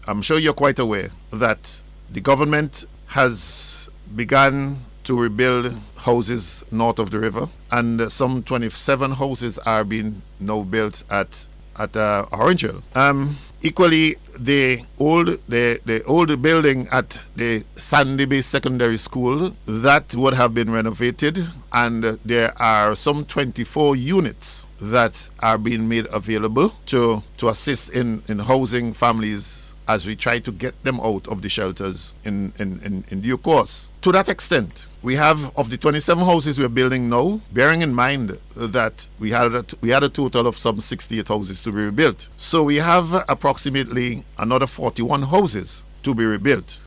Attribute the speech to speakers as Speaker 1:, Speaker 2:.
Speaker 1: I'm sure you're quite aware that the government has begun to rebuild houses north of the river, and some 27 houses are being now built at Orange Hill. Equally, the old building at the Sandy Bay Secondary School, that would have been renovated, and there are some 24 units that are being made available to assist in housing families as we try to get them out of the shelters in due course. To that extent, we have, of the 27 houses we're building now, bearing in mind that we had a total of some 68 houses to be rebuilt. So we have approximately another 41 houses to be rebuilt.